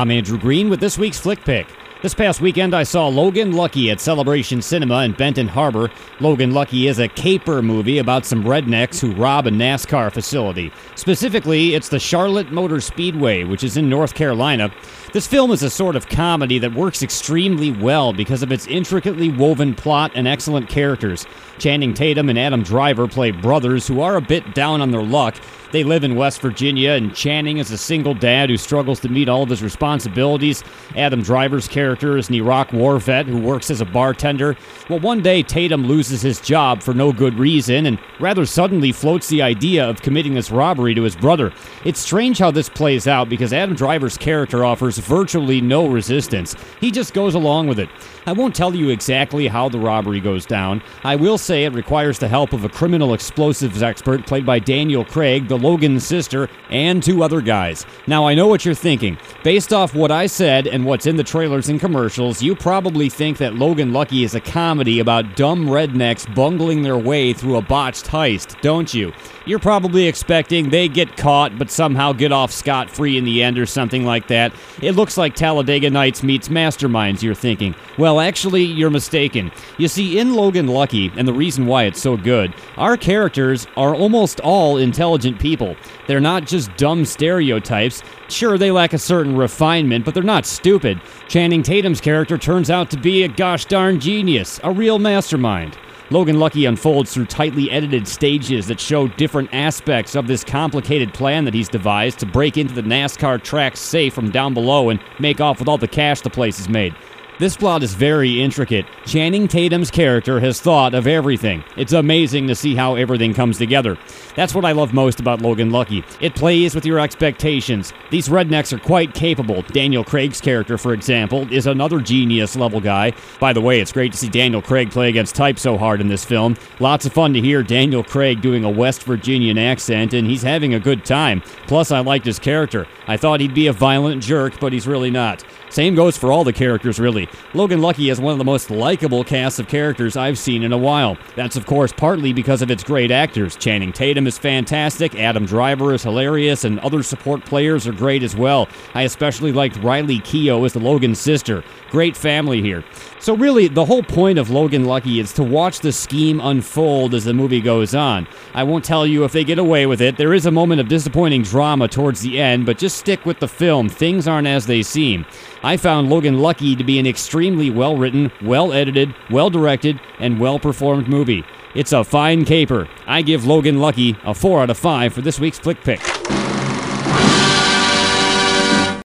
I'm Andrew Green with this week's Flick Pick. This past weekend, I saw Logan Lucky at Celebration Cinema in Benton Harbor. Logan Lucky is a caper movie about some rednecks who rob a NASCAR facility. Specifically, it's the Charlotte Motor Speedway, which is in North Carolina. This film is a sort of comedy that works extremely well because of its intricately woven plot and excellent characters. Channing Tatum and Adam Driver play brothers who are a bit down on their luck. They live in West Virginia, and Channing is a single dad who struggles to meet all of his responsibilities. Adam Driver's character is an Iraq war vet who works as a bartender. Well, one day Tatum loses his job for no good reason and rather suddenly floats the idea of committing this robbery to his brother. It's strange how this plays out because Adam Driver's character offers virtually no resistance. He just goes along with it. I won't tell you exactly how the robbery goes down. I will say it requires the help of a criminal explosives expert played by Daniel Craig, the Logan's sister, and two other guys. Now, I know what you're thinking. Based off what I said and what's in the trailers and commercials, you probably think that Logan Lucky is a comedy about dumb rednecks bungling their way through a botched heist, don't you? You're probably expecting they get caught but somehow get off scot-free in the end or something like that. It looks like Talladega Nights meets Masterminds, you're thinking. Well, actually, you're mistaken. You see, in Logan Lucky, and the reason why it's so good, our characters are almost all intelligent people. They're not just dumb stereotypes. Sure, they lack a certain refinement, but they're not stupid. Channing Tatum's character turns out to be a gosh darn genius, a real mastermind. Logan Lucky unfolds through tightly edited stages that show different aspects of this complicated plan that he's devised to break into the NASCAR track safe from down below and make off with all the cash the place has made. This plot is very intricate. Channing Tatum's character has thought of everything. It's amazing to see how everything comes together. That's what I love most about Logan Lucky. It plays with your expectations. These rednecks are quite capable. Daniel Craig's character, for example, is another genius-level guy. By the way, it's great to see Daniel Craig play against type so hard in this film. Lots of fun to hear Daniel Craig doing a West Virginian accent, and he's having a good time. Plus, I liked his character. I thought he'd be a violent jerk, but he's really not. Same goes for all the characters, really. Logan Lucky has one of the most likable casts of characters I've seen in a while. That's, of course, partly because of its great actors. Channing Tatum is fantastic, Adam Driver is hilarious, and other support players are great as well. I especially liked Riley Keough as the Logan's sister. Great family here. So really, the whole point of Logan Lucky is to watch the scheme unfold as the movie goes on. I won't tell you if they get away with it. There is a moment of disappointing drama towards the end, but just stick with the film. Things aren't as they seem. I found Logan Lucky to be an extremely well-written, well-edited, well-directed, and well-performed movie. It's a fine caper. I give Logan Lucky a 4 out of 5 for this week's Flick Pick.